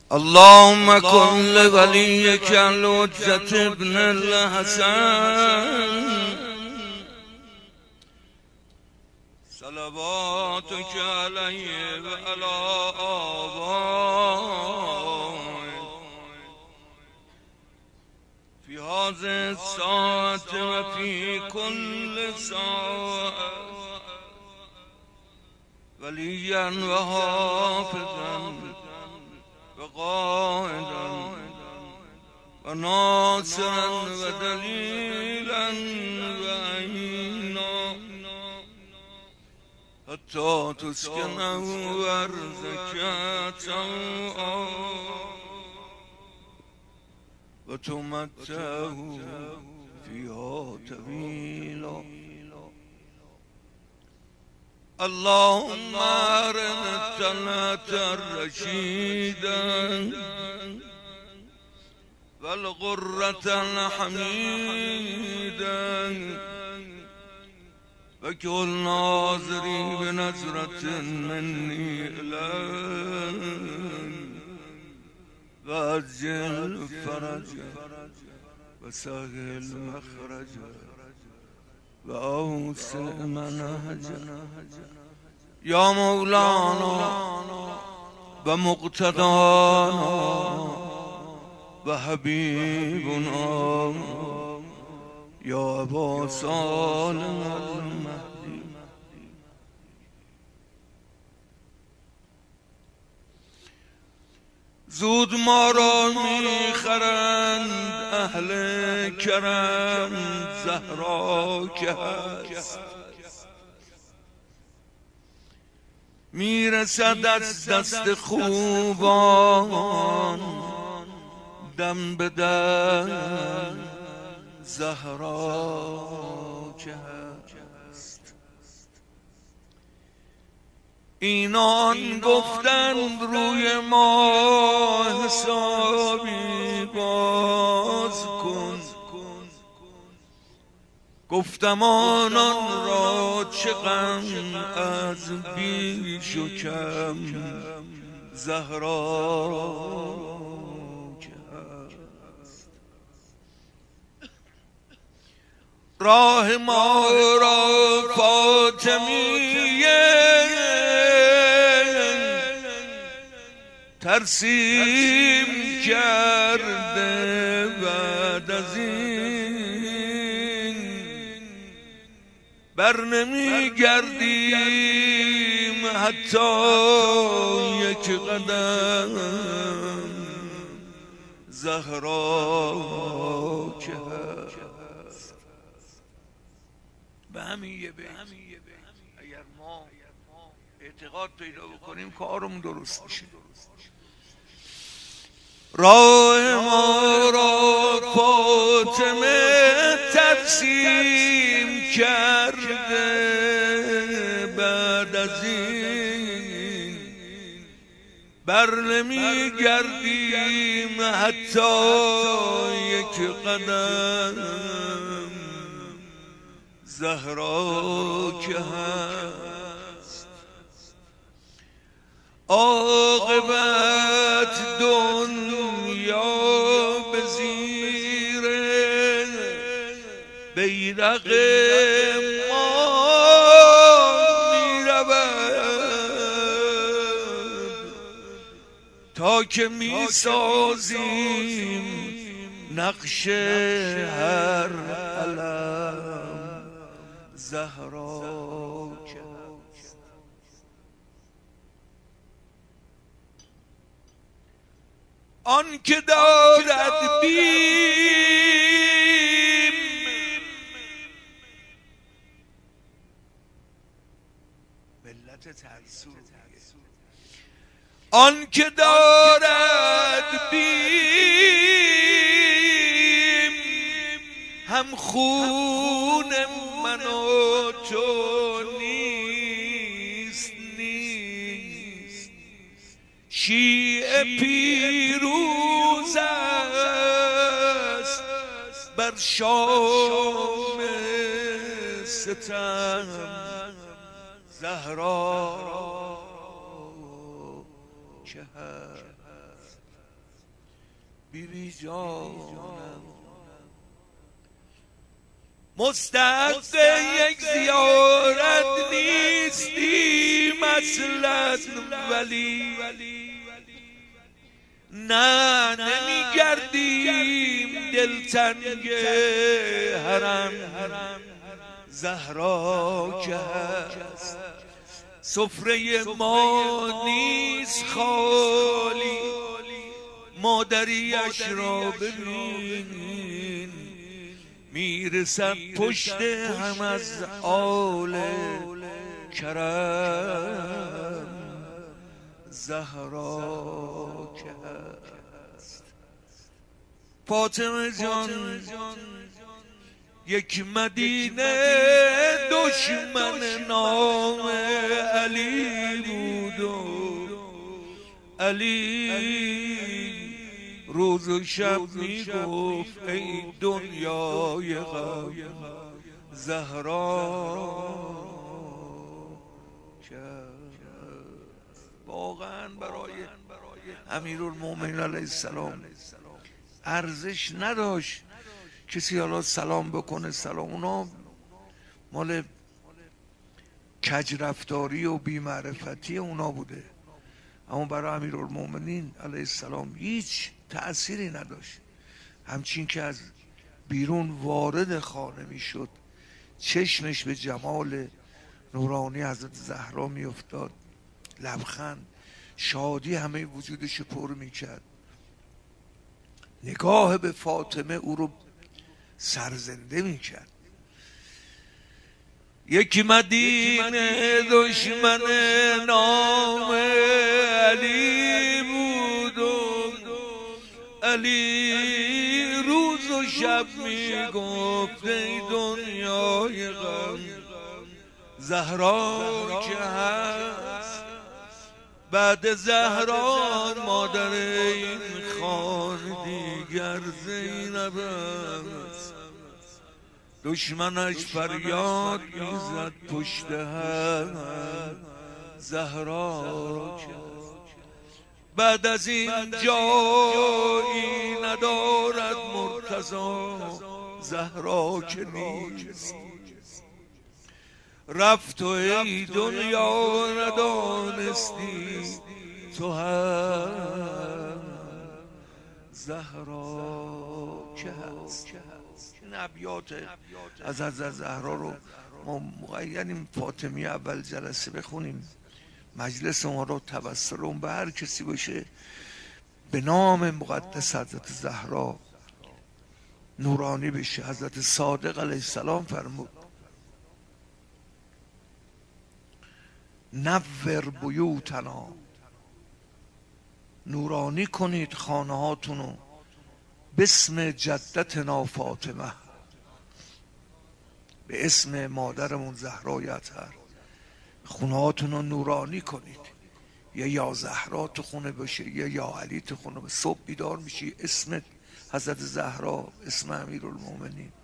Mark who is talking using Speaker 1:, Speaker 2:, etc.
Speaker 1: اللهم كن لوليك الحجة ابن الحسن صلواتك عليه وعلى آبائه في هذه الساعة وفي كل ساعة وليا وحافظا وقائدا وناصرا ودليلا وعينا حتى تسكنه أرضك طوعا وتمتعه فيها طويلا. اللهم أرنا الطلعة الرشيدا والغرة الحميدا وكل ناظري بنظرة مني إليك وأجل فرجا وسهل مخرجا وأوسع منهجا يا مولانا ومقتدانا وحبيبنا يا أبا سالم المهدي. زود ما را میخرند اهل کرم زهرا که هست میرسد از دست خوبان دم به دم زهرا که هست. اینان گفتند روی ما حسابی باز کن، گفتم آنان را چه غم از بیش و کم زهرا که هست. راه ما را فاطمیه ترسیم کرده بعد از این بر نمی گردیم حتی یک قدم زهرا که هست. به همین یه بیت اگر ما اعتقاد پیدا بکنیم کارمون درست میشه. راه ما را فاطمه ترسیم کرده بعد از این بر نمی گردیم حتی یک قدم زهرا که هست. عاقبت دنیا به زیر بیرق ما می رود تا که می سازیم نقش هر علم زهرا که هست. آن که دارد بیم ملت ترسو، آن که دارد بیم هم خون من و تو نیست شیعه پیروز است بر شام ستم زهرا که هست. بیبی جانم مستحق یک زیارت نیستیم اصلا، ولی نه نمیگردیم دلتنگ حرم. زهرا که هست سفره ما نیست خالی، مادریش را ببین میرسد پشت هم از آل کرم. زهرا که هست فاطمه جان یک مدینه دشمن نام علی بود و علی روز و شب میگفت ای دنیای غم. زهرا که واقعا برای امیرالمومنین علیه السلام ارزش نداشت کسی حالا سلام بکنه. سلام اونا مال کج رفتاری و بی‌معرفتی اونا بوده، اما برای امیرالمومنین علیه السلام هیچ تأثیری نداشت. همچین که از بیرون وارد خانه میشد چشمش به جمال نورانی حضرت زهرا میافتاد، لبخند شادی همه وجودش پر میکرد. نگاه به فاطمه او رو سرزنده میکرد. یکی مدینه دشمن نام علی بود و علی روز و شب میگفت ای دنیای غم. زهرا که هست بعد زهرا مادر این خان دیگر زینب است. دشمنش فریاد میزد پشت هم. زهرا که بعد از این جایی ندارد مرتضی. زهرا که نیست رفت و ای دنیا ندانستی تو هم. زهرا که هست. این ابیات از حضرت زهرا رو ما مقیدیم فاطمی اول جلسه بخونیم، مجلس ما رو توسل اون به هر کسی باشه به نام مقدس حضرت زهرا نورانی بشه. حضرت صادق علیه السلام فرمود نور بیوتنا، نورانی کنید خانه هاتونو باسم جدتنا فاطمه، به اسم مادرمون زهرای اطهر خونه هاتونو نورانی کنید. یا زهرا تو خونه باشه یا علی تو خونه باشه. صبح بیدار میشی اسم حضرت زهرا، اسم امیرالمومنین